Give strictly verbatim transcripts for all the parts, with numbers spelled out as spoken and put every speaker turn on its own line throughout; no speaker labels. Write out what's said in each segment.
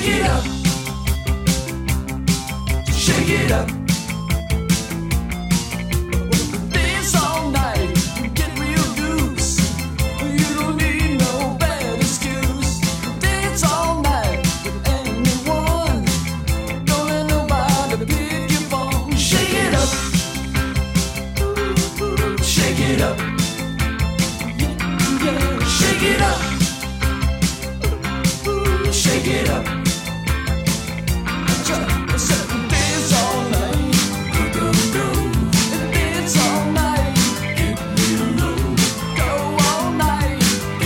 it up, shake it up. Dance all night, get real loose. You don't need no bad excuse. Dance all night with anyone. Don't let nobody pick your phone. Shake it up, shake it up, yeah, shake it up, shake it up. Dance all night, dance all night, go all night.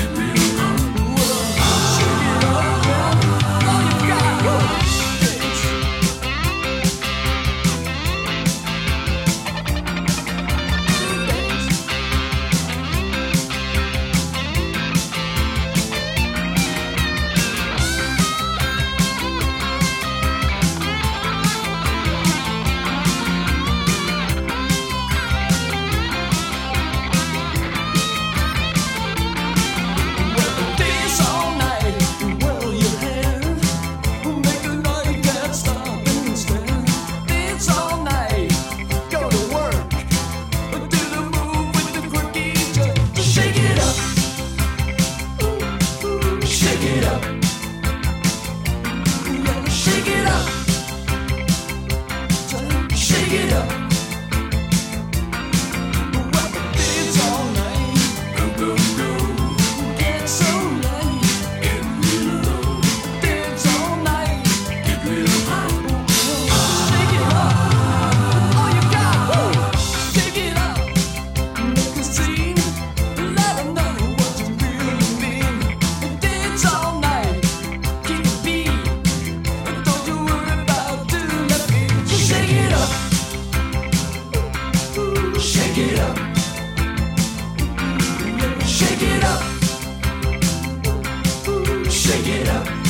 Shake it up, yeah, all you got. Dance. Dance all night, whirl your hair, make a night can't stop and stare. Dance all night, go to work, do the move with the quirky jerk. Shake it up, shake it up, yeah, shake it up, shake it up. Dance all night, get so late. Dance all night, shake it up, all you got. Shake it up, make a scene, let 'em know what you really mean. Dance all night, keep the beat, don't you worry about doing that beat. Shake it up, shake it up, shake it up, shake it up.